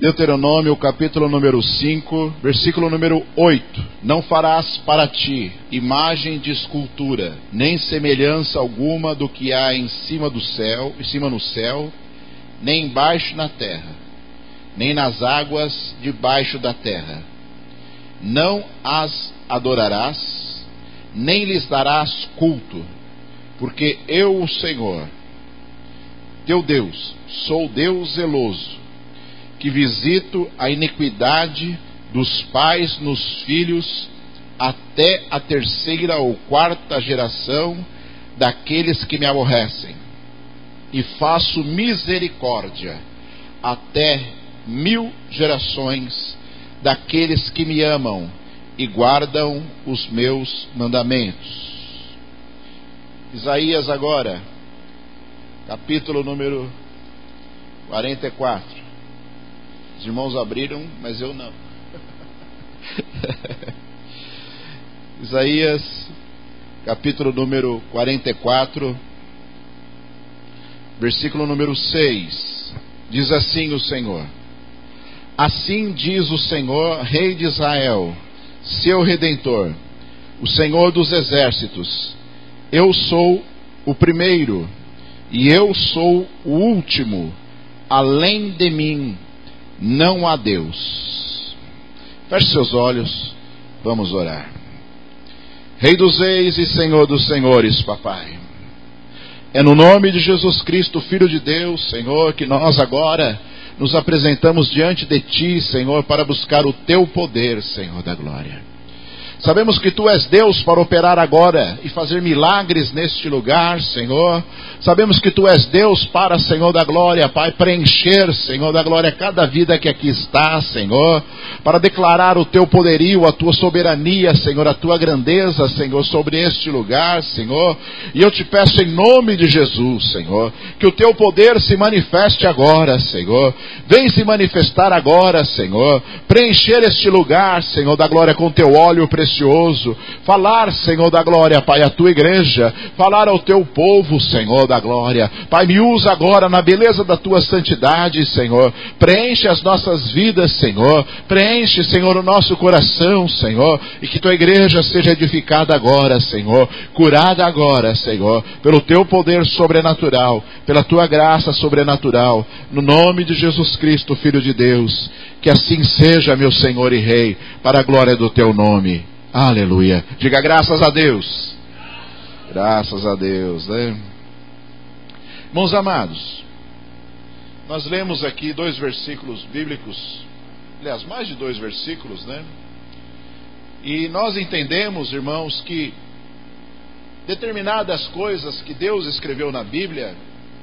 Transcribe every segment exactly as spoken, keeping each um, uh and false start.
Deuteronômio, capítulo número cinco, versículo número oito. Não farás para ti imagem de escultura, nem semelhança alguma do que há em cima do céu, em cima no céu, nem embaixo na terra, nem nas águas debaixo da terra. Não as adorarás, nem lhes darás culto, porque eu, o Senhor, teu Deus, sou Deus zeloso, que visito a iniquidade dos pais nos filhos até a terceira ou quarta geração daqueles que me aborrecem, e faço misericórdia até mil gerações daqueles que me amam e guardam os meus mandamentos. Isaías agora, capítulo número quarenta e quatro. Os irmãos abriram, mas eu não. Isaías, capítulo número quarenta e quatro, versículo número seis. Diz assim o Senhor: assim diz o Senhor, Rei de Israel, seu Redentor, o Senhor dos exércitos: eu sou o primeiro e eu sou o último, além de mim não há Deus. Feche seus olhos, vamos orar. Rei dos reis e Senhor dos senhores, papai, é no nome de Jesus Cristo, Filho de Deus, Senhor, que nós agora nos apresentamos diante de Ti, Senhor, para buscar o Teu poder, Senhor da glória. Sabemos que Tu és Deus para operar agora e fazer milagres neste lugar, Senhor. Sabemos que Tu és Deus para, Senhor da glória, Pai, preencher, Senhor da glória, cada vida que aqui está, Senhor, para declarar o Teu poderio, a Tua soberania, Senhor, a Tua grandeza, Senhor, sobre este lugar, Senhor. E eu Te peço em nome de Jesus, Senhor, que o Teu poder se manifeste agora, Senhor. Vem se manifestar agora, Senhor. Preencher este lugar, Senhor da glória, com Teu óleo precioso. Falar, Senhor da glória, Pai, a Tua igreja, falar ao Teu povo, Senhor da glória. Pai, me usa agora na beleza da Tua santidade, Senhor. Preenche as nossas vidas, Senhor. Preenche, Senhor, o nosso coração, Senhor. E que Tua igreja seja edificada agora, Senhor. Curada agora, Senhor, pelo Teu poder sobrenatural, pela Tua graça sobrenatural. No nome de Jesus Cristo, Filho de Deus. Que assim seja, meu Senhor e Rei, para a glória do Teu nome. Aleluia. Diga graças a Deus. Graças a Deus, né? Irmãos amados, nós lemos aqui dois versículos bíblicos, aliás, mais de dois versículos, né? E nós entendemos, irmãos, que determinadas coisas que Deus escreveu na Bíblia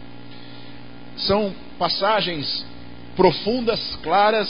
são passagens profundas, claras,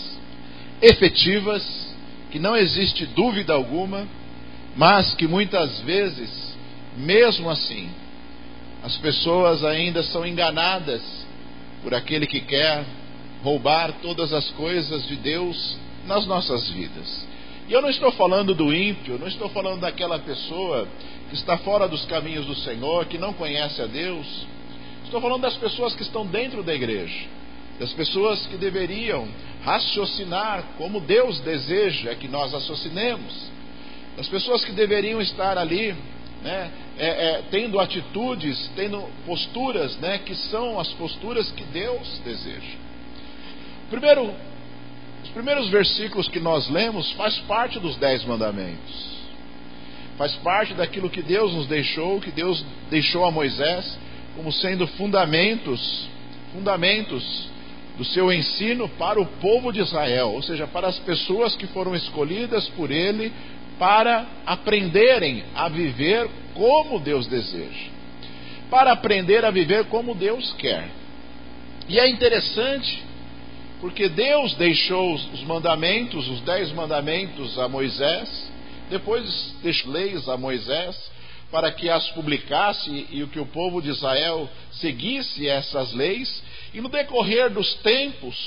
efetivas, que não existe dúvida alguma, mas que muitas vezes, mesmo assim, as pessoas ainda são enganadas por aquele que quer roubar todas as coisas de Deus nas nossas vidas. E eu não estou falando do ímpio, não estou falando daquela pessoa que está fora dos caminhos do Senhor, que não conhece a Deus. Estou falando das pessoas que estão dentro da igreja, das pessoas que deveriam raciocinar como Deus deseja que nós raciocinemos, das pessoas que deveriam estar ali, né, é, é, tendo atitudes, tendo posturas, né, que são as posturas que Deus deseja. Primeiro, os primeiros versículos que nós lemos faz parte dos dez mandamentos, faz parte daquilo que Deus nos deixou, que Deus deixou a Moisés como sendo fundamentos, fundamentos do seu ensino para o povo de Israel, ou seja, para as pessoas que foram escolhidas por Ele para aprenderem a viver como Deus deseja, para aprender a viver como Deus quer. E é interessante, porque Deus deixou os mandamentos, os dez mandamentos a Moisés, depois deixou leis a Moisés, para que as publicasse e que o povo de Israel seguisse essas leis. E no decorrer dos tempos,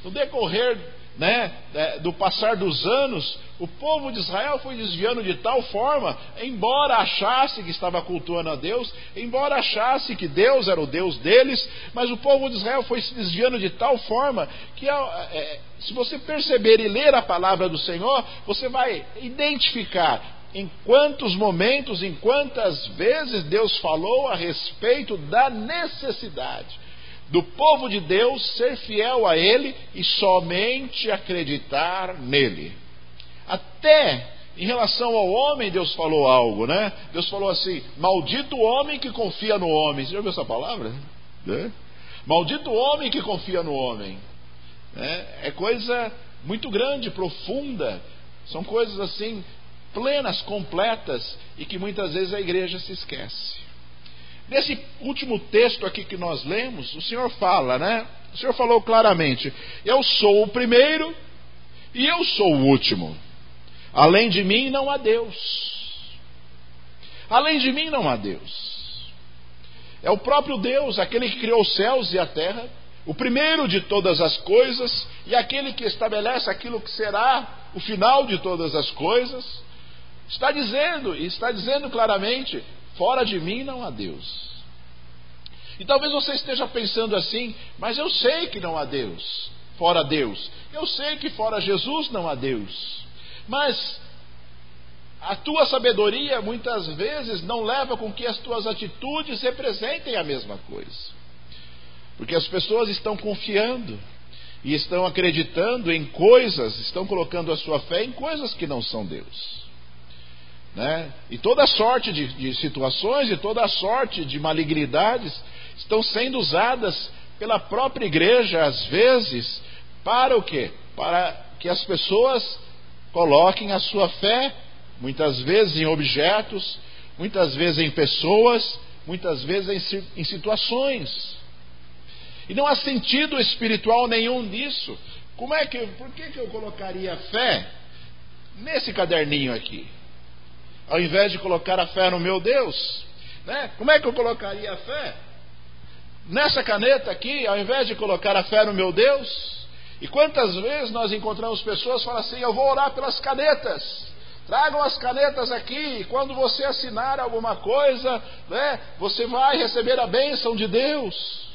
No decorrer, né, do passar dos anos, o povo de Israel foi desviando de tal forma, embora achasse que estava cultuando a Deus, embora achasse que Deus era o Deus deles, mas o povo de Israel foi se desviando de tal forma que, é, se você perceber e ler a palavra do Senhor, você vai identificar em quantos momentos, em quantas vezes Deus falou a respeito da necessidade do povo de Deus ser fiel a Ele e somente acreditar nele. Até em relação ao homem Deus falou algo, né? Deus falou assim: maldito o homem que confia no homem. Você já ouviu essa palavra? É? Maldito o homem que confia no homem. É, é coisa muito grande, profunda. São coisas assim plenas, completas, e que muitas vezes a igreja se esquece. Nesse último texto aqui que nós lemos, o Senhor fala, né? O Senhor falou claramente: eu sou o primeiro e eu sou o último. Além de mim não há Deus. Além de mim não há Deus. É o próprio Deus, aquele que criou os céus e a terra, o primeiro de todas as coisas, e aquele que estabelece aquilo que será o final de todas as coisas. Está dizendo, e está dizendo claramente: fora de mim não há Deus. E talvez você esteja pensando assim: mas eu sei que não há Deus, fora Deus. Eu sei que fora Jesus não há Deus. Mas a tua sabedoria muitas vezes não leva com que as tuas atitudes representem a mesma coisa. Porque as pessoas estão confiando e estão acreditando em coisas, estão colocando a sua fé em coisas que não são Deus. Né? E toda sorte de, de situações e toda sorte de malignidades estão sendo usadas pela própria igreja, às vezes, para o quê? Para que as pessoas coloquem a sua fé, muitas vezes em objetos, muitas vezes em pessoas, muitas vezes em, em situações. E não há sentido espiritual nenhum nisso. Como é que, por que, que eu colocaria fé nesse caderninho aqui, ao invés de colocar a fé no meu Deus? Né? Como é que eu colocaria a fé nessa caneta aqui, ao invés de colocar a fé no meu Deus? E quantas vezes nós encontramos pessoas que falam assim: eu vou orar pelas canetas, tragam as canetas aqui, e quando você assinar alguma coisa, né, você vai receber a bênção de Deus.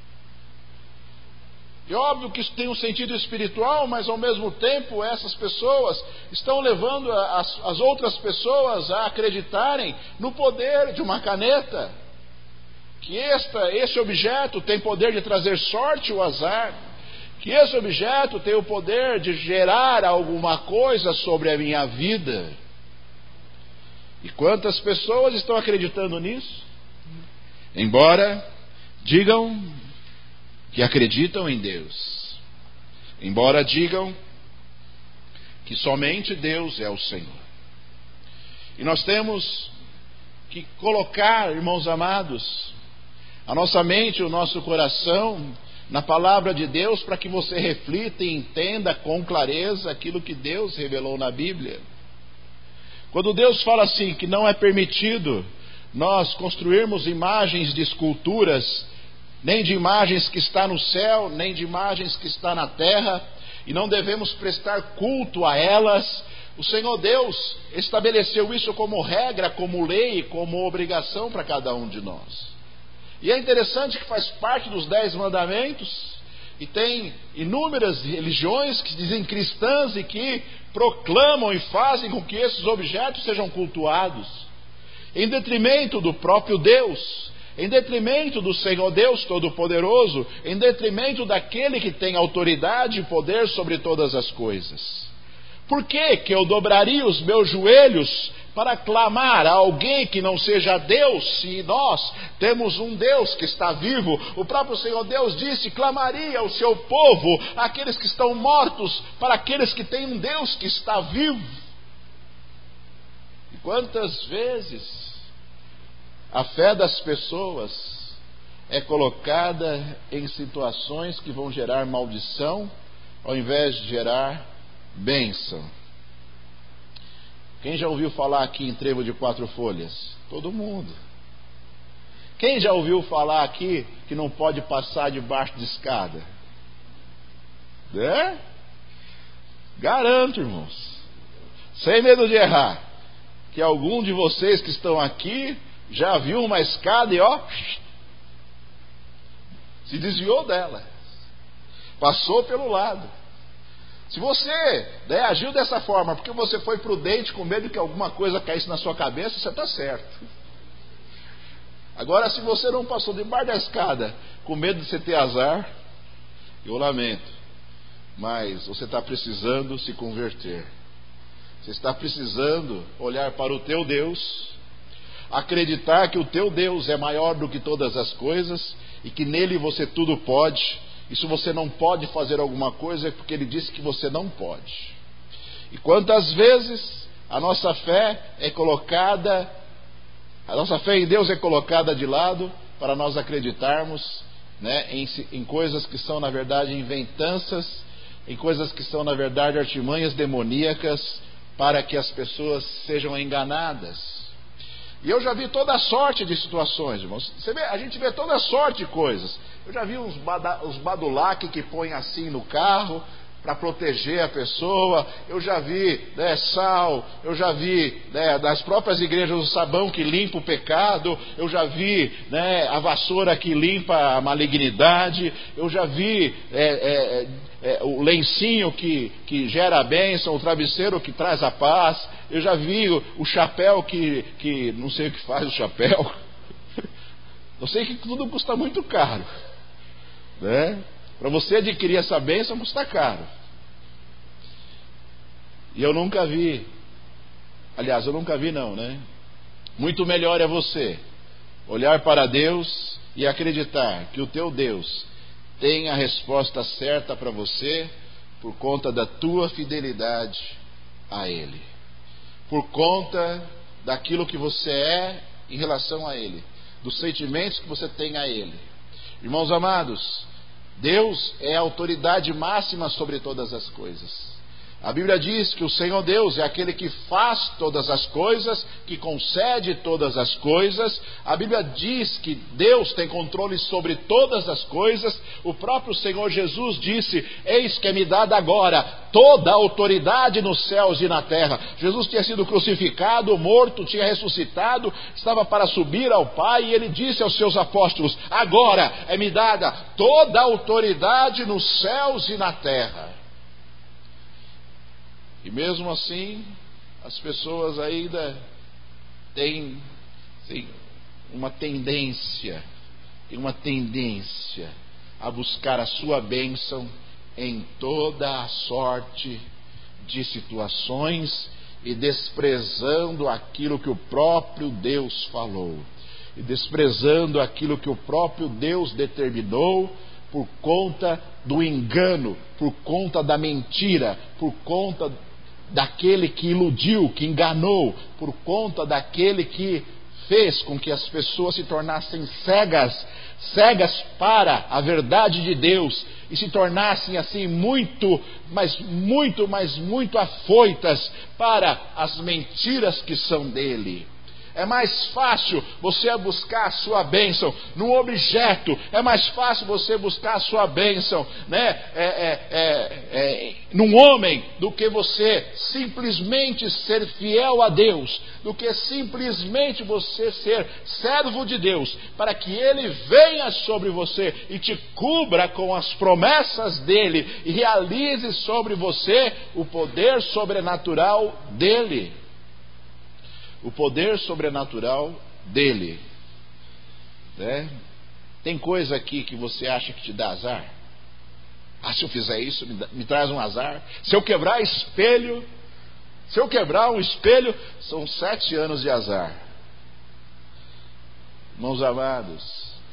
E óbvio que isso tem um sentido espiritual, mas ao mesmo tempo essas pessoas estão levando as, as outras pessoas a acreditarem no poder de uma caneta, que esta, esse objeto tem poder de trazer sorte ou azar, que esse objeto tem o poder de gerar alguma coisa sobre a minha vida. E quantas pessoas estão acreditando nisso? Embora digam que acreditam em Deus, embora digam que somente Deus é o Senhor. E nós temos que colocar, irmãos amados, a nossa mente, o nosso coração na palavra de Deus, para que você reflita e entenda com clareza aquilo que Deus revelou na Bíblia. Quando Deus fala assim que não é permitido nós construirmos imagens de esculturas, nem de imagens que está no céu, nem de imagens que está na terra, e não devemos prestar culto a elas, o Senhor Deus estabeleceu isso como regra, como lei, como obrigação para cada um de nós. E é interessante que faz parte dos dez mandamentos, e tem inúmeras religiões que dizem cristãs e que proclamam e fazem com que esses objetos sejam cultuados, em detrimento do próprio Deus, em detrimento do Senhor Deus Todo-Poderoso, em detrimento daquele que tem autoridade e poder sobre todas as coisas. Por que que eu dobraria os meus joelhos para clamar a alguém que não seja Deus, se nós temos um Deus que está vivo? O próprio Senhor Deus disse: clamaria ao seu povo, aqueles que estão mortos, para aqueles que têm um Deus que está vivo. E quantas vezes a fé das pessoas é colocada em situações que vão gerar maldição, ao invés de gerar bênção. Quem já ouviu falar aqui em trevo de quatro folhas? Todo mundo. Quem já ouviu falar aqui que não pode passar debaixo de escada? Né? Garanto, irmãos, sem medo de errar, que algum de vocês que estão aqui já viu uma escada e ó, se desviou dela, passou pelo lado. Se você, né, agiu dessa forma porque você foi prudente com medo que alguma coisa caísse na sua cabeça, você está certo. Agora, se você não passou debaixo da escada com medo de você ter azar, eu lamento, mas você está precisando se converter. Você está precisando olhar para o teu Deus, acreditar que o teu Deus é maior do que todas as coisas e que nele você tudo pode. E se você não pode fazer alguma coisa é porque ele disse que você não pode. E quantas vezes a nossa fé é colocada, a nossa fé em Deus é colocada de lado para nós acreditarmos, né, em, em coisas que são na verdade inventanças, em coisas que são na verdade artimanhas demoníacas, para que as pessoas sejam enganadas. E eu já vi toda sorte de situações, irmãos. Você vê, a gente vê toda sorte de coisas. Eu já vi uns, bada, uns badulaque que põem assim no carro para proteger a pessoa. Eu já vi, né, sal. Eu já vi, né, das próprias igrejas o sabão que limpa o pecado. Eu já vi, né, a vassoura que limpa a malignidade. Eu já vi é, é, é, o lencinho que, que gera a bênção, o travesseiro que traz a paz. Eu já vi o, o chapéu que, que não sei o que faz o chapéu. Eu sei que tudo custa muito caro, né? Para você adquirir essa bênção custa caro. E eu nunca vi, aliás, eu nunca vi não, né? Muito melhor é você olhar para Deus e acreditar que o teu Deus tem a resposta certa para você por conta da tua fidelidade a Ele, por conta daquilo que você é em relação a Ele, dos sentimentos que você tem a Ele. Irmãos amados, Deus é a autoridade máxima sobre todas as coisas. A Bíblia diz que o Senhor Deus é aquele que faz todas as coisas, que concede todas as coisas. A Bíblia diz que Deus tem controle sobre todas as coisas. O próprio Senhor Jesus disse: eis que é me dada agora toda a autoridade nos céus e na terra. Jesus tinha sido crucificado, morto, tinha ressuscitado, estava para subir ao Pai, e ele disse aos seus apóstolos: agora é me dada toda a autoridade nos céus e na terra. E mesmo assim, as pessoas ainda têm, têm uma tendência, têm uma tendência a buscar a sua bênção em toda a sorte de situações e desprezando aquilo que o próprio Deus falou, e desprezando aquilo que o próprio Deus determinou, por conta do engano, por conta da mentira, por conta daquele que iludiu, que enganou, por conta daquele que fez com que as pessoas se tornassem cegas, cegas para a verdade de Deus, e se tornassem assim muito, mas muito, mas muito afoitas para as mentiras que são dele. É mais fácil você buscar a sua bênção num objeto, é mais fácil você buscar a sua bênção, né, é, é, é, é, num homem, do que você simplesmente ser fiel a Deus, do que simplesmente você ser servo de Deus, para que Ele venha sobre você e te cubra com as promessas dEle e realize sobre você o poder sobrenatural dEle. O poder sobrenatural dele, né? Tem coisa aqui que você acha que te dá azar? Ah, se eu fizer isso, me, dá, me traz um azar. Se eu quebrar espelho, se eu quebrar um espelho, são sete anos de azar. Irmãos amados,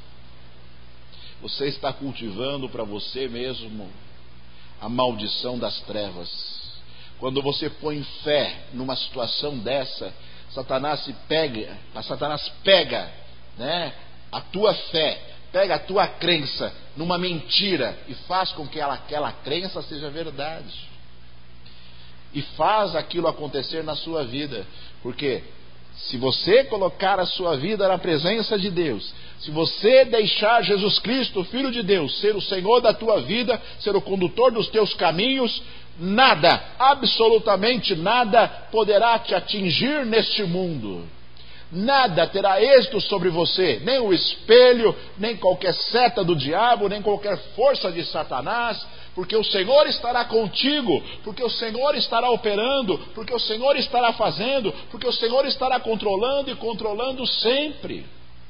você está cultivando para você mesmo a maldição das trevas. Quando você põe fé numa situação dessa, Satanás se pega, a Satanás pega, né, a tua fé, pega a tua crença numa mentira e faz com que ela, aquela crença seja verdade. E faz aquilo acontecer na sua vida. Porque Se você colocar a sua vida na presença de Deus, se você deixar Jesus Cristo, Filho de Deus, ser o Senhor da tua vida, ser o condutor dos teus caminhos, nada, absolutamente nada, poderá te atingir neste mundo. Nada terá êxito sobre você, nem o espelho, nem qualquer seta do diabo, nem qualquer força de Satanás, porque o Senhor estará contigo, porque o Senhor estará operando, porque o Senhor estará fazendo, porque o Senhor estará controlando e controlando sempre.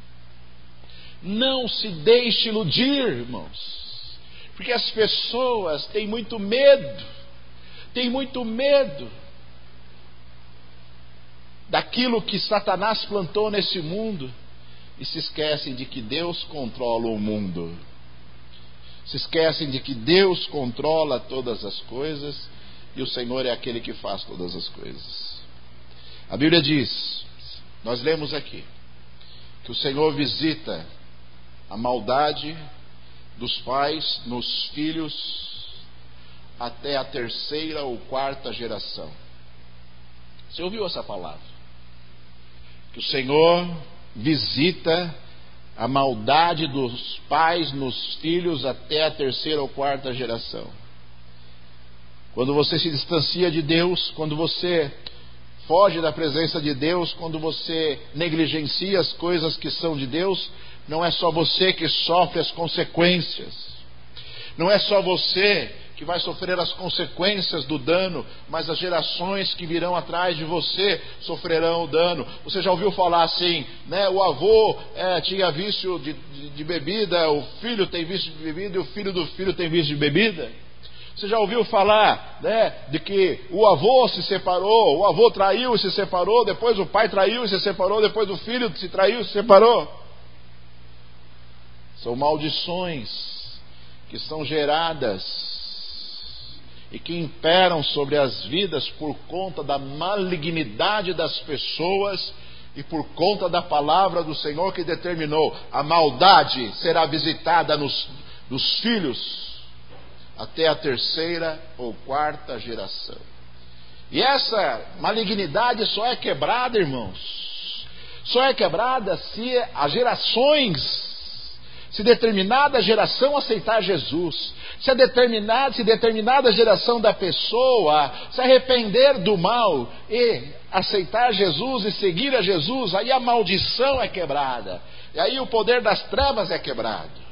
Não se deixe iludir, irmãos, porque as pessoas têm muito medo, têm muito medo daquilo que Satanás plantou nesse mundo e se esquecem de que Deus controla o mundo. Se esquecem de que Deus controla todas as coisas e o Senhor é aquele que faz todas as coisas. A Bíblia diz, nós lemos aqui, que o Senhor visita a maldade dos pais nos filhos até a terceira ou quarta geração. Você ouviu essa palavra? Que o Senhor visita a maldade dos pais nos filhos até a terceira ou quarta geração. Quando você se distancia de Deus, quando você foge da presença de Deus, quando você negligencia as coisas que são de Deus, não é só você que sofre as consequências. Não é só você que vai sofrer as consequências do dano, mas as gerações que virão atrás de você sofrerão o dano. Você já ouviu falar assim, né? O avô é, tinha vício de, de, de bebida, o filho tem vício de bebida e o filho do filho tem vício de bebida. Você já ouviu falar, né, de que o avô se separou, o avô traiu e se separou, depois o pai traiu e se separou, depois o filho se traiu e se separou? São maldições que são geradas e que imperam sobre as vidas por conta da malignidade das pessoas e por conta da palavra do Senhor que determinou: a maldade será visitada nos, nos filhos até a terceira ou quarta geração. E essa malignidade só é quebrada, irmãos, só é quebrada se as gerações, se determinada geração aceitar Jesus, se a determinada, se determinada geração da pessoa se arrepender do mal e aceitar Jesus e seguir a Jesus, aí a maldição é quebrada, e aí o poder das trevas é quebrado.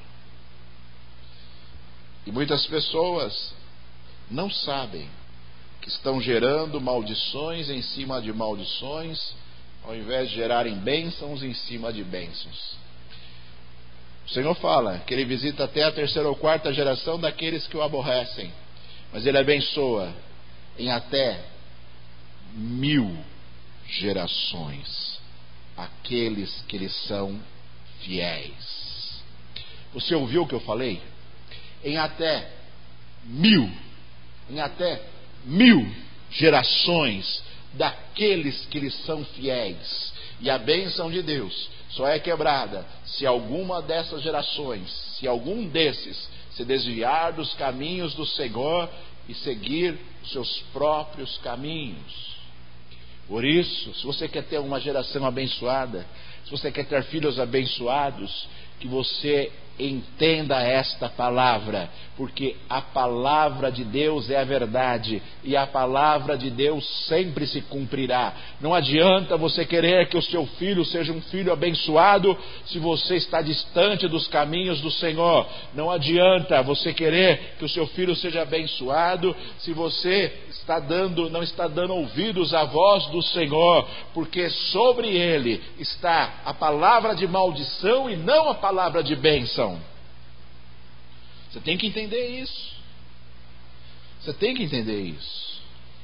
E muitas pessoas não sabem que estão gerando maldições em cima de maldições, ao invés de gerarem bênçãos em cima de bênçãos. O Senhor fala que Ele visita até a terceira ou quarta geração daqueles que o aborrecem, mas Ele abençoa em até mil gerações aqueles que lhe são fiéis. Você ouviu o que eu falei? Em até mil, em até mil gerações daqueles que lhe são fiéis. E a bênção de Deus só é quebrada se alguma dessas gerações, se algum desses se desviar dos caminhos do Senhor e seguir os seus próprios caminhos. Por isso, se você quer ter uma geração abençoada, se você quer ter filhos abençoados, que você entenda esta palavra, porque a palavra de Deus é a verdade, e a palavra de Deus sempre se cumprirá. Não adianta você querer que o seu filho seja um filho abençoado se você está distante dos caminhos do Senhor. Não adianta você querer que o seu filho seja abençoado se você está dando, não está dando ouvidos à voz do Senhor, porque sobre ele está a palavra de maldição e não a palavra de bênção. Você tem que entender isso. Você tem que entender isso.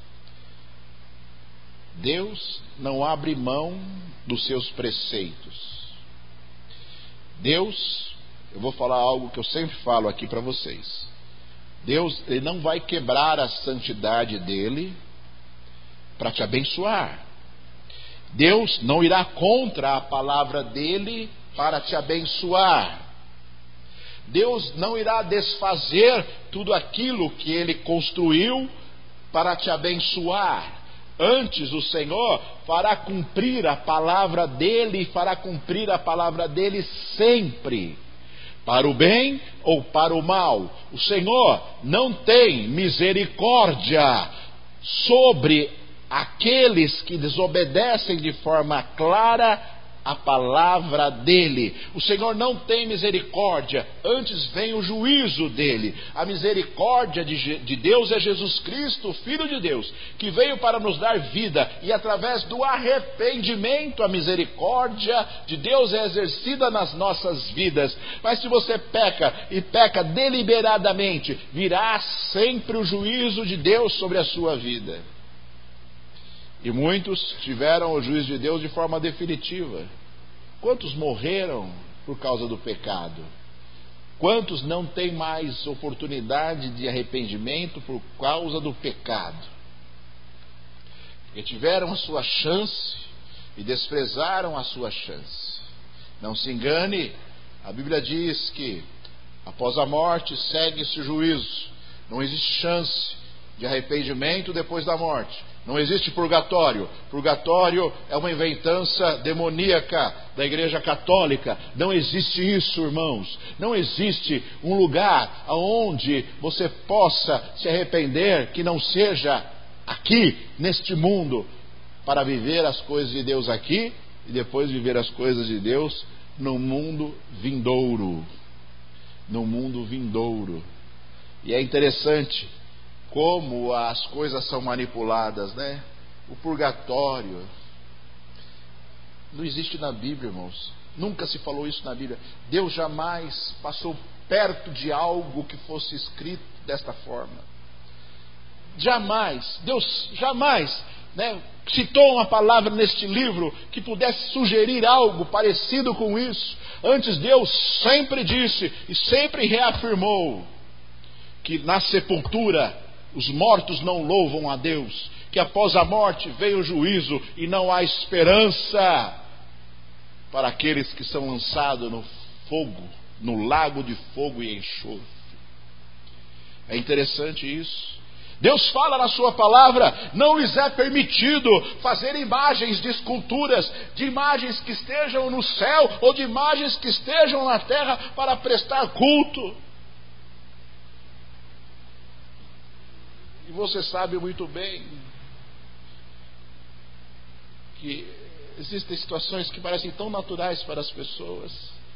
Deus não abre mão dos seus preceitos. Deus, eu vou falar algo que eu sempre falo aqui para vocês. Deus, Ele não vai quebrar a santidade dEle para te abençoar. Deus não irá contra a palavra dEle para te abençoar. Deus não irá desfazer tudo aquilo que Ele construiu para te abençoar. Antes o Senhor fará cumprir a palavra dele, e fará cumprir a palavra dele sempre, para o bem ou para o mal. O Senhor não tem misericórdia sobre aqueles que desobedecem de forma clara a palavra dele. O Senhor não tem misericórdia, antes vem o juízo dele. A misericórdia de, de Deus é Jesus Cristo, o Filho de Deus, que veio para nos dar vida, e através do arrependimento a misericórdia de Deus é exercida nas nossas vidas. Mas se você peca, e peca deliberadamente, virá sempre o juízo de Deus sobre a sua vida. E muitos tiveram o juízo de Deus de forma definitiva. Quantos morreram por causa do pecado? Quantos não têm mais oportunidade de arrependimento por causa do pecado? Porque tiveram a sua chance e desprezaram a sua chance. Não se engane, a Bíblia diz que após a morte segue-se o juízo. Não existe chance de arrependimento depois da morte. Não existe purgatório. Purgatório é uma inventança demoníaca da Igreja Católica. Não existe isso, irmãos. Não existe um lugar onde você possa se arrepender que não seja aqui, neste mundo, para viver as coisas de Deus aqui e depois viver as coisas de Deus no mundo vindouro. No mundo vindouro. E é interessante como as coisas são manipuladas, né? O purgatório não existe na Bíblia, irmãos. Nunca se falou isso na Bíblia. Deus jamais passou perto de algo que fosse escrito desta forma. Jamais. Deus jamais, né, citou uma palavra neste livro que pudesse sugerir algo parecido com isso. Antes, Deus sempre disse e sempre reafirmou que na sepultura os mortos não louvam a Deus, que após a morte vem o juízo e não há esperança para aqueles que são lançados no fogo, no lago de fogo e enxofre. É interessante isso. Deus fala na sua palavra: não lhes é permitido fazer imagens de esculturas, de imagens que estejam no céu ou de imagens que estejam na terra para prestar culto. E você sabe muito bem que existem situações que parecem tão naturais para as pessoas,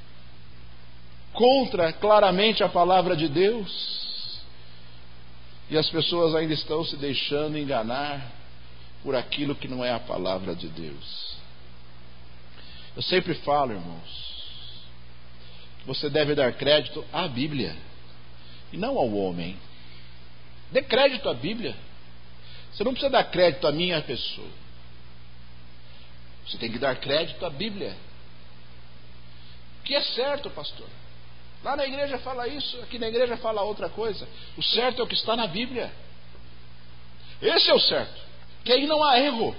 contra claramente a palavra de Deus, e as pessoas ainda estão se deixando enganar por aquilo que não é a palavra de Deus. Eu sempre falo, irmãos, que você deve dar crédito à Bíblia e não ao homem. Dê crédito à Bíblia. Você não precisa dar crédito a minha pessoa. Você tem que dar crédito à Bíblia. Que é certo, pastor. Lá na igreja fala isso, aqui na igreja fala outra coisa. O certo é o que está na Bíblia. Esse é o certo. Que aí não há erro.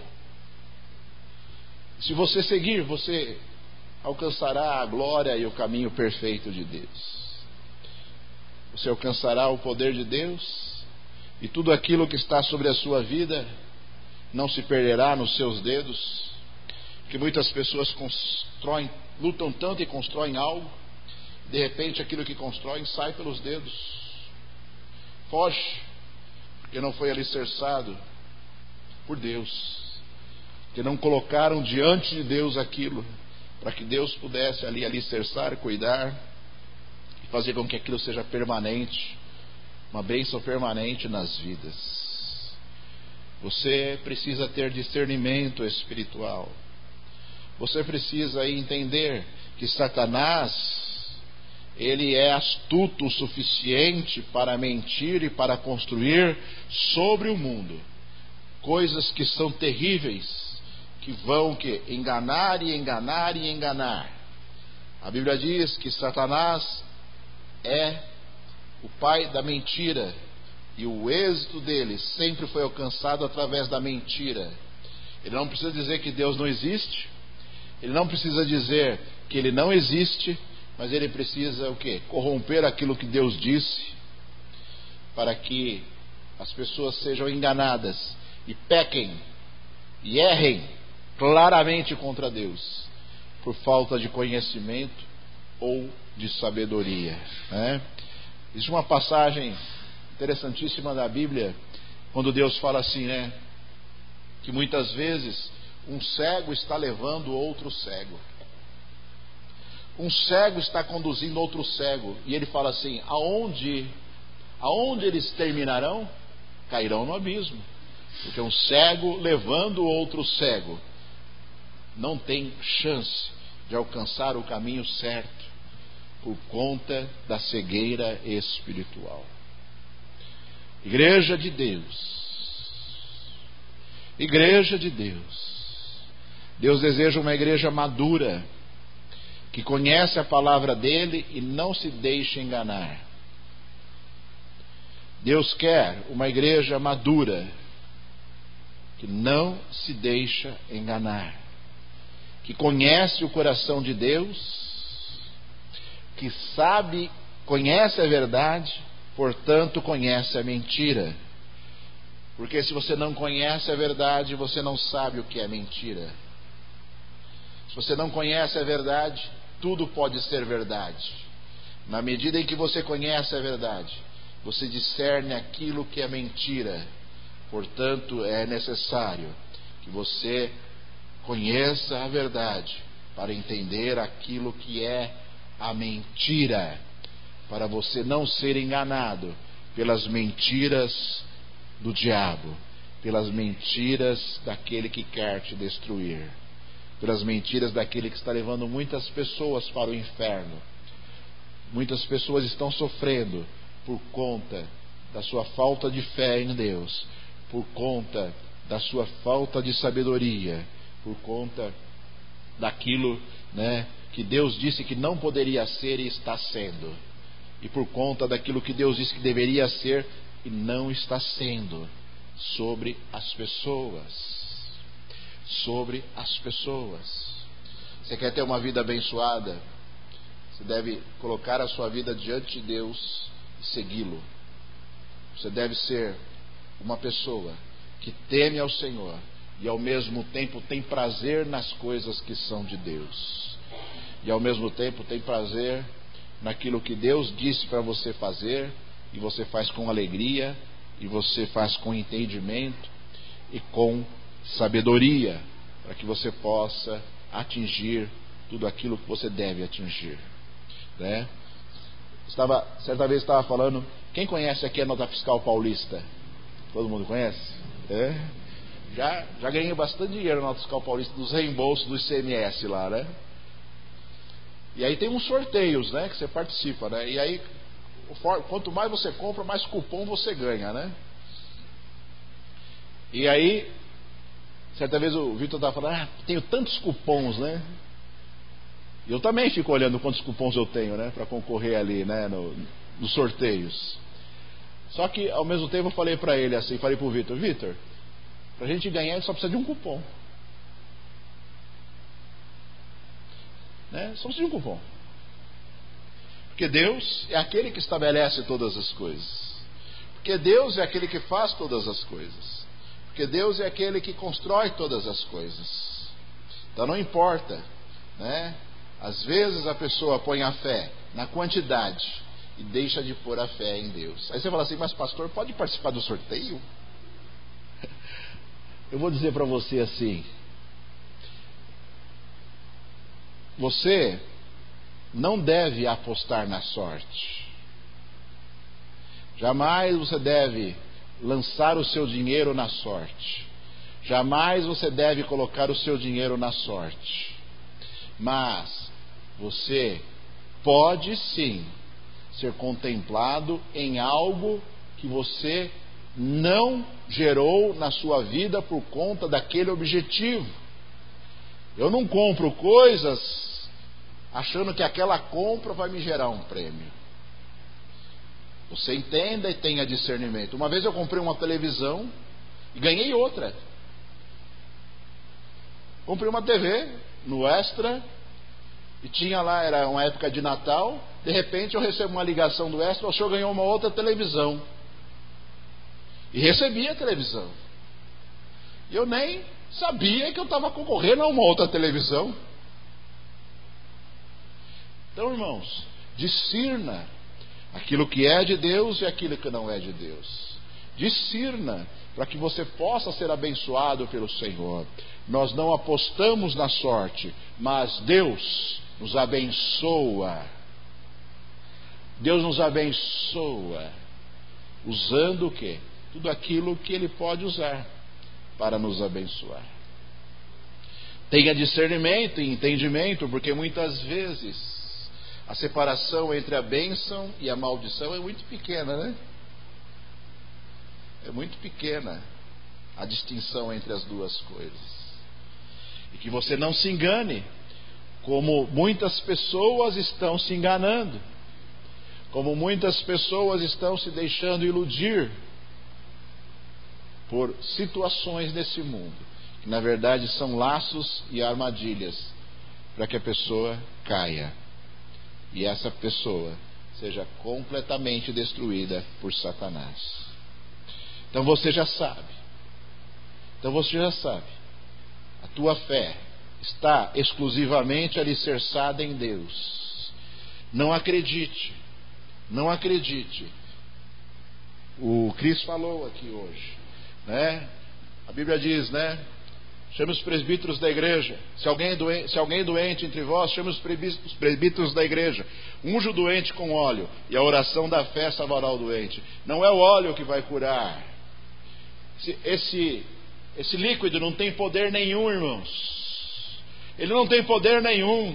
Se você seguir, você alcançará a glória e o caminho perfeito de Deus. Você alcançará o poder de Deus. E tudo aquilo que está sobre a sua vida não se perderá nos seus dedos. Que muitas pessoas constroem, lutam tanto e constroem algo, de repente aquilo que constroem sai pelos dedos, foge, porque não foi alicerçado por Deus, que não colocaram diante de Deus aquilo, para que Deus pudesse ali alicerçar, cuidar e fazer com que aquilo seja permanente, uma bênção permanente nas vidas. Você precisa ter discernimento espiritual. Você precisa entender que Satanás, ele é astuto o suficiente para mentir e para construir sobre o mundo coisas que são terríveis, que vão que enganar e enganar e enganar. A Bíblia diz que Satanás é o pai da mentira, e o êxito dele sempre foi alcançado através da mentira. Ele não precisa dizer que Deus não existe, ele não precisa dizer que ele não existe, mas ele precisa o quê? Corromper aquilo que Deus disse, para que as pessoas sejam enganadas e pequem e errem claramente contra Deus, por falta de conhecimento ou de sabedoria, né? Existe uma passagem interessantíssima da Bíblia, quando Deus fala assim, né? Que muitas vezes um cego está levando outro cego. Um cego está conduzindo outro cego. E ele fala assim, aonde, aonde eles terminarão? Cairão no abismo. Porque um cego levando outro cego não tem chance de alcançar o caminho certo, por conta da cegueira espiritual. Igreja de Deus, Igreja de Deus, Deus deseja uma igreja madura, que conhece a palavra dele e não se deixa enganar. Deus quer uma igreja madura, que não se deixa enganar, que conhece o coração de Deus, que sabe, conhece a verdade, portanto conhece a mentira. Porque se você não conhece a verdade, você não sabe o que é mentira. Se você não conhece a verdade, tudo pode ser verdade. Na medida em que você conhece a verdade, você discerne aquilo que é mentira. Portanto, é necessário que você conheça a verdade para entender aquilo que é a mentira, para você não ser enganado pelas mentiras do diabo, pelas mentiras daquele que quer te destruir, pelas mentiras daquele que está levando muitas pessoas para o inferno. Muitas pessoas estão sofrendo por conta da sua falta de fé em Deus, por conta da sua falta de sabedoria, por conta daquilo, né, que Deus disse que não poderia ser e está sendo, e por conta daquilo que Deus disse que deveria ser e não está sendo, sobre as pessoas. Sobre as pessoas. Você quer ter uma vida abençoada? Você deve colocar a sua vida diante de Deus e segui-lo. Você deve ser uma pessoa que teme ao Senhor e ao mesmo tempo tem prazer nas coisas que são de Deus, e ao mesmo tempo tem prazer naquilo que Deus disse para você fazer, e você faz com alegria, e você faz com entendimento e com sabedoria, para que você possa atingir tudo aquilo que você deve atingir, né? Estava, certa vez estava falando, quem conhece aqui a nota fiscal paulista? Todo mundo conhece? É? Já, já ganhei bastante dinheiro na nota fiscal paulista, dos reembolsos do I C M S lá, né? E aí tem uns sorteios, né, que você participa, né? E aí, quanto mais você compra, mais cupom você ganha, né? E aí, certa vez o Vitor estava falando, ah, tenho tantos cupons, né? E eu também fico olhando quantos cupons eu tenho, né, para concorrer ali, né, no, nos sorteios. Só que, ao mesmo tempo, eu falei para ele assim, falei para o Vitor, Vitor, para a gente ganhar, a gente só precisa de um cupom. Né? Só precisa de um cupom. Porque Deus é aquele que estabelece todas as coisas. Porque Deus é aquele que faz todas as coisas. Porque Deus é aquele que constrói todas as coisas. Então não importa, né? Às vezes a pessoa põe a fé na quantidade e deixa de pôr a fé em Deus. Aí você fala assim, mas pastor, pode participar do sorteio? Eu vou dizer para você assim, você não deve apostar na sorte. Jamais você deve lançar o seu dinheiro na sorte. Jamais você deve colocar o seu dinheiro na sorte. Mas você pode sim ser contemplado em algo que você não gerou na sua vida por conta daquele objetivo. Eu não compro coisas achando que aquela compra vai me gerar um prêmio. Você entenda e tenha discernimento. Uma vez eu comprei uma televisão e ganhei outra. Comprei uma T V no Extra e tinha lá, era uma época de Natal. De repente eu recebo uma ligação do Extra, o senhor ganhou uma outra televisão. E recebi a televisão. E eu nem sabia que eu estava concorrendo a uma outra televisão. Então, irmãos, discirna aquilo que é de Deus e aquilo que não é de Deus. Discirna para que você possa ser abençoado pelo Senhor. Nós não apostamos na sorte, mas Deus nos abençoa. Deus nos abençoa usando o quê? Tudo aquilo que Ele pode usar para nos abençoar. Tenha discernimento e entendimento, porque muitas vezes a separação entre a bênção e a maldição é muito pequena, né? É muito pequena a distinção entre as duas coisas. E que você não se engane, como muitas pessoas estão se enganando, como muitas pessoas estão se deixando iludir por situações desse mundo, que na verdade são laços e armadilhas para que a pessoa caia e essa pessoa seja completamente destruída por Satanás. Então você já sabe. Então você já sabe. A tua fé está exclusivamente alicerçada em Deus. Não acredite. Não acredite. O Cris falou aqui hoje, né? A Bíblia diz, né? Chame os presbíteros da igreja. Se alguém é doente, se alguém é doente entre vós, chame os presbíteros da igreja. Unja o doente com óleo, e a oração da fé salvará o doente. Não é o óleo que vai curar. Esse, esse, esse líquido não tem poder nenhum, irmãos. Ele não tem poder nenhum.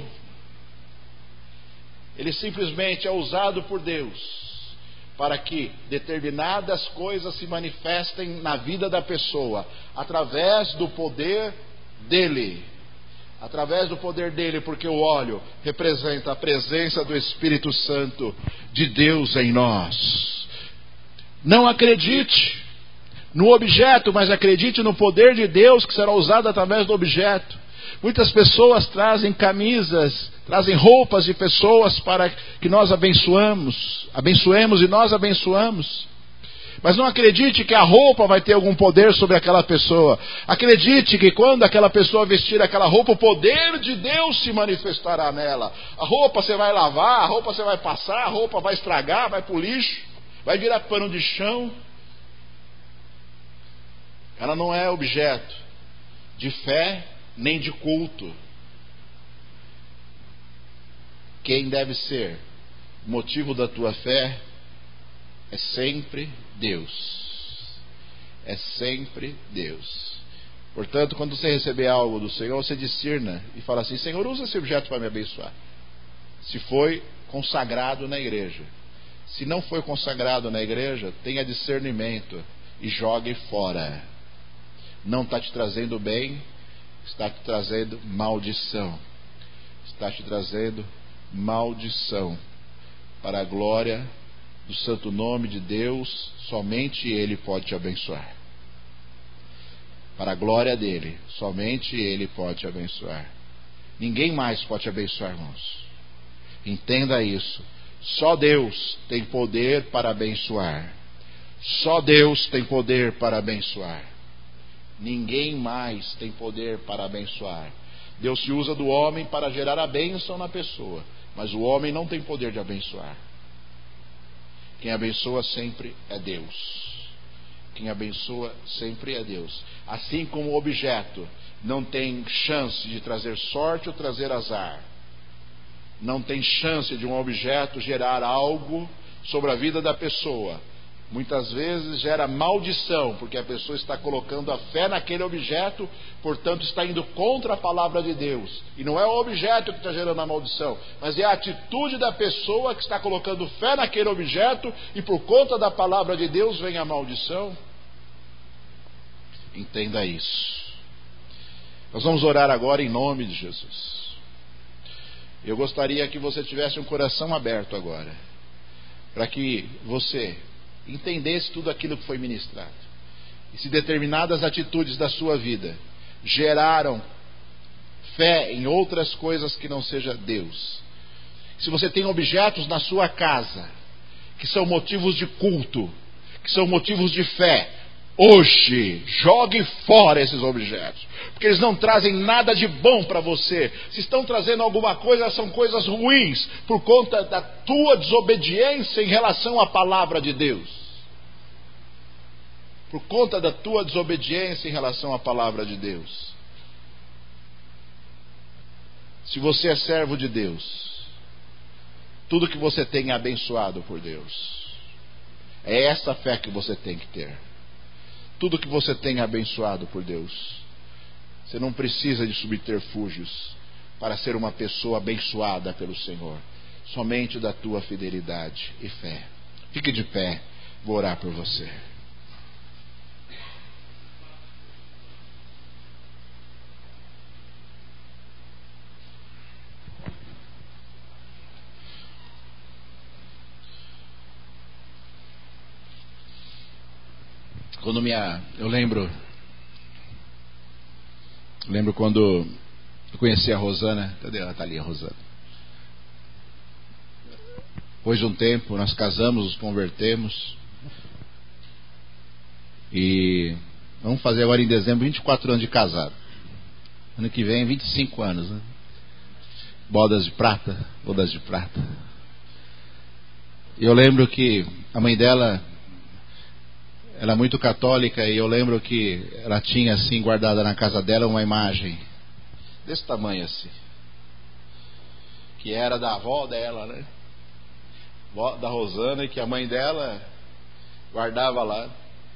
Ele simplesmente é usado por Deus para que determinadas coisas se manifestem na vida da pessoa, através do poder dele. Através do poder dele, porque o óleo representa a presença do Espírito Santo de Deus em nós. Não acredite no objeto, mas acredite no poder de Deus que será usado através do objeto. Muitas pessoas trazem camisas, trazem roupas de pessoas para que nós abençoamos, abençoemos e nós abençoamos. Mas não acredite que a roupa vai ter algum poder sobre aquela pessoa. Acredite que quando aquela pessoa vestir aquela roupa, o poder de Deus se manifestará nela. A roupa você vai lavar, a roupa você vai passar, a roupa vai estragar, vai pro lixo, vai virar pano de chão. Ela não é objeto de fé nem de culto. Quem deve ser motivo da tua fé é sempre Deus. É sempre Deus. Portanto, quando você receber algo do Senhor, você discirna e fala assim: Senhor, usa esse objeto para me abençoar. Se foi consagrado na igreja. Se não foi consagrado na igreja, tenha discernimento e jogue fora. Não está te trazendo bem, está te trazendo maldição. Está te trazendo maldição. Para a glória do santo nome de Deus, somente Ele pode te abençoar. Para a glória dele, somente Ele pode te abençoar. Ninguém mais pode te abençoar, irmãos. Entenda isso. Só Deus tem poder para abençoar. Só Deus tem poder para abençoar. Ninguém mais tem poder para abençoar. Deus se usa do homem para gerar a bênção na pessoa, mas o homem não tem poder de abençoar. Quem abençoa sempre é Deus. Quem abençoa sempre é Deus. Assim como o objeto não tem chance de trazer sorte ou trazer azar, não tem chance de um objeto gerar algo sobre a vida da pessoa. Muitas vezes gera maldição, porque a pessoa está colocando a fé naquele objeto, portanto está indo contra a palavra de Deus. E não é o objeto que está gerando a maldição, mas é a atitude da pessoa que está colocando fé naquele objeto, e por conta da palavra de Deus vem a maldição. Entenda isso. Nós vamos orar agora em nome de Jesus. Eu gostaria que você tivesse um coração aberto agora, para que você entendesse tudo aquilo que foi ministrado. E se determinadas atitudes da sua vida geraram fé em outras coisas que não seja Deus, se você tem objetos na sua casa que são motivos de culto, que são motivos de fé, Hoje, jogue fora esses objetos, porque eles não trazem nada de bom para você. Se estão trazendo alguma coisa, são coisas ruins, por conta da tua desobediência em relação à palavra de Deus. Por conta da tua desobediência em relação à palavra de Deus. Se você é servo de Deus, tudo que você tem é abençoado por Deus. É essa fé que você tem que ter. Tudo que você tem é abençoado por Deus. Você não precisa de subterfúgios para ser uma pessoa abençoada pelo Senhor. Somente da tua fidelidade e fé. Fique de pé, vou orar por você. Quando minha, eu lembro, lembro quando eu conheci a Rosana. Cadê ela? Está ali a Rosana. Depois de um tempo nós casamos, nos convertemos. E vamos fazer agora em dezembro vinte e quatro anos de casado. Ano que vem vinte e cinco anos, né? Bodas de prata, bodas de prata. E eu lembro que a mãe dela, ela é muito católica, e eu lembro que ela tinha assim guardada na casa dela uma imagem desse tamanho assim, que era da avó dela, né? Da Rosana, e que a mãe dela guardava lá.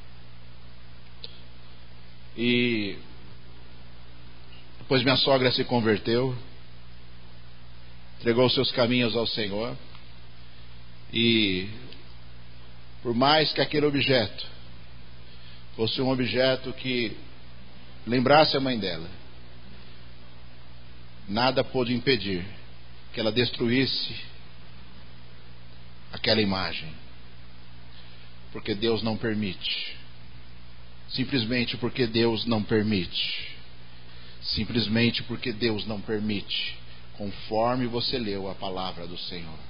E depois minha sogra se converteu, entregou seus caminhos ao Senhor, e por mais que aquele objeto fosse um objeto que lembrasse a mãe dela, nada pôde impedir que ela destruísse aquela imagem, porque Deus não permite. Simplesmente porque Deus não permite. Simplesmente porque Deus não permite, conforme você leu a palavra do Senhor.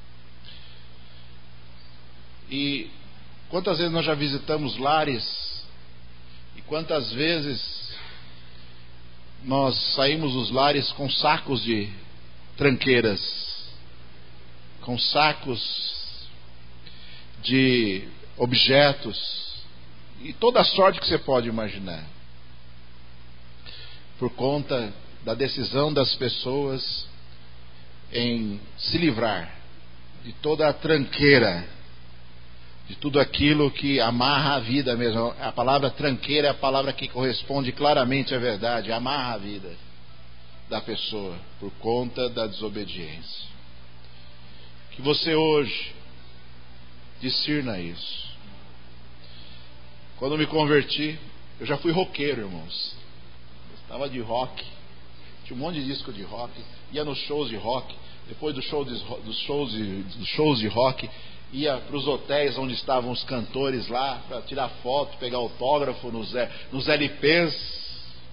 E quantas vezes nós já visitamos lares, e quantas vezes nós saímos dos lares com sacos de tranqueiras, com sacos de objetos, e toda a sorte que você pode imaginar, por conta da decisão das pessoas em se livrar de toda a tranqueira, de tudo aquilo que amarra a vida mesmo. A palavra tranqueira é a palavra que corresponde claramente à verdade, amarra a vida da pessoa por conta da desobediência. Que você hoje discirna isso. Quando me converti, eu já fui roqueiro, irmãos. Eu estava de rock, tinha um monte de disco de rock, ia nos shows de rock. Depois do show de, dos, shows de, dos shows de rock, ia para os hotéis onde estavam os cantores lá, para tirar foto, pegar autógrafo nos, nos L Ps.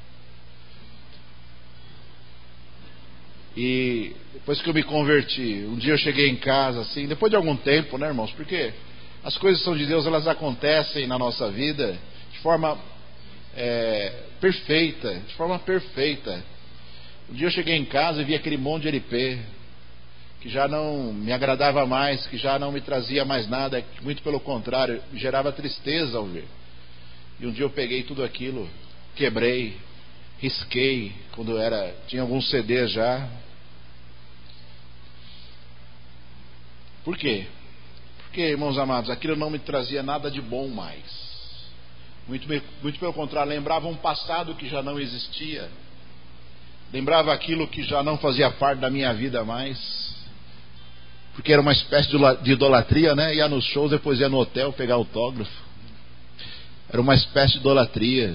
E depois que eu me converti, um dia eu cheguei em casa assim, depois de algum tempo, né, irmãos? Porque as coisas são de Deus, elas acontecem na nossa vida de forma é, perfeita, de forma perfeita. Um dia eu cheguei em casa e vi aquele monte de L P que já não me agradava mais, que já não me trazia mais nada, muito pelo contrário, me gerava tristeza ao ver. E um dia eu peguei tudo aquilo, quebrei, risquei, quando era, tinha alguns C Ds já. Por quê? Porque, irmãos amados, aquilo não me trazia nada de bom mais. Muito, muito pelo contrário, lembrava um passado que já não existia. Lembrava aquilo que já não fazia parte da minha vida mais. Porque era uma espécie de idolatria, né? Ia nos shows, depois ia no hotel pegar autógrafo. Era uma espécie de idolatria.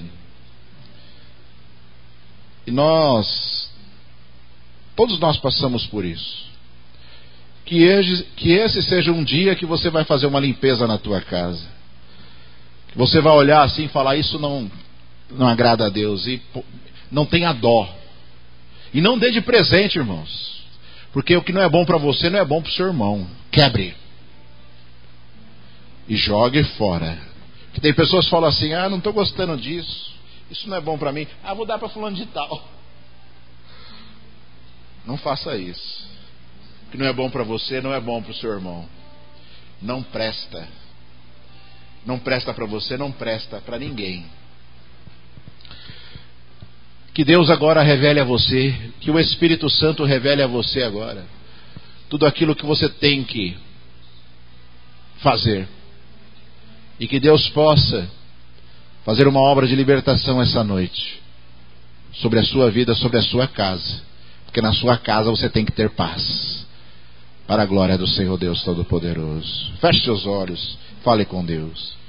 E nós, todos nós passamos por isso. Que esse, que esse seja um dia que você vai fazer uma limpeza na tua casa. Que você vai olhar assim e falar, isso não, não agrada a Deus. E não tenha dó. E não dê de presente, irmãos. Porque o que não é bom para você não é bom para o seu irmão. Quebre. E jogue fora. Que tem pessoas que falam assim: ah, não estou gostando disso, isso não é bom para mim, ah, vou dar para fulano de tal. Não faça isso. O que não é bom para você não é bom para o seu irmão. Não presta. Não presta para você, não presta para ninguém. Que Deus agora revele a você, que o Espírito Santo revele a você agora tudo aquilo que você tem que fazer. E que Deus possa fazer uma obra de libertação essa noite sobre a sua vida, sobre a sua casa. Porque na sua casa você tem que ter paz, para a glória do Senhor Deus Todo-Poderoso. Feche seus olhos, fale com Deus.